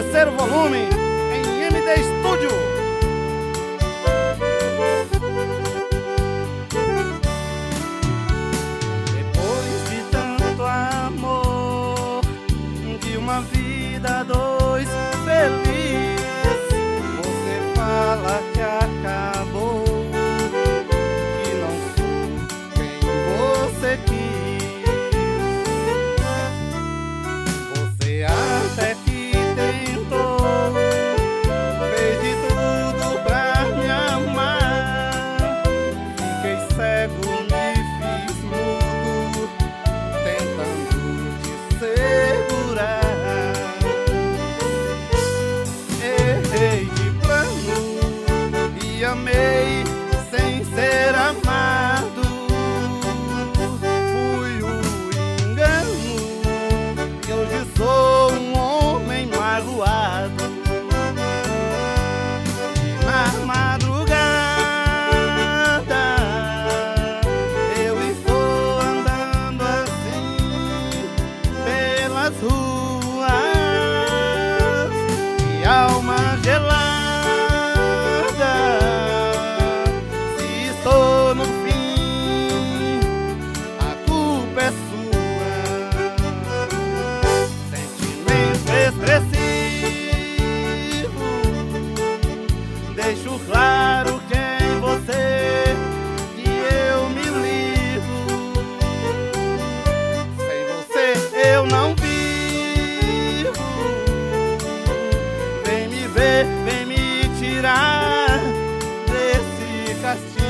terceiro volume em MD Studio. Depois de tanto amor, de uma vida dois feliz, você fala que acabou, que não sou quem você quis. Você até que tentou, fez de tudo pra me amar. Fiquei cego, me fiz mudo, tentando te segurar. Errei de plano e amei sem ser amado. Fui o engano e hoje sou um homem magoado. E na madrugada eu estou andando assim pelas ruas, e alma gelada. Se estou no fim, a culpa é sua. Sentimento expressivo, deixo claro quem você, que eu me livro. Sem você eu não vivo. Vem me ver, vem me tirar desse castigo.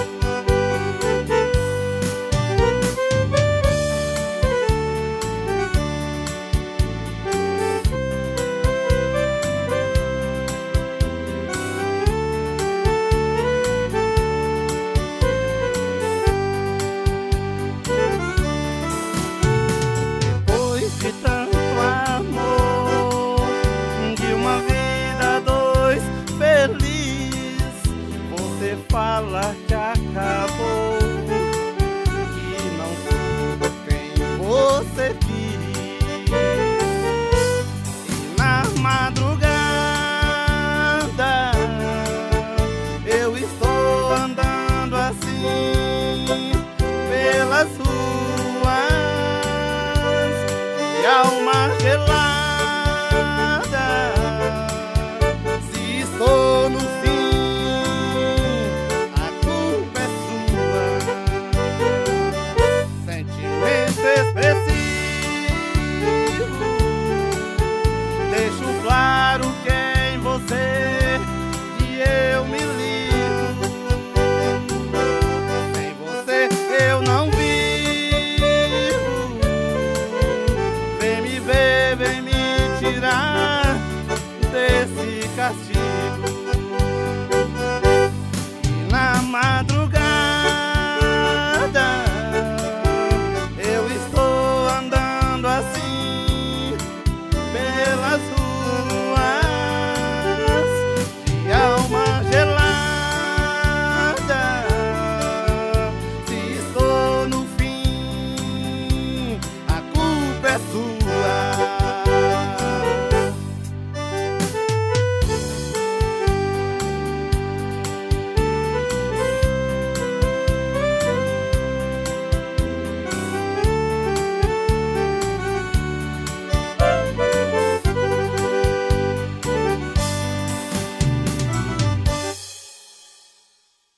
Depois de tanto amor, de uma vida dois feliz, você fala que acabou, que não sou quem você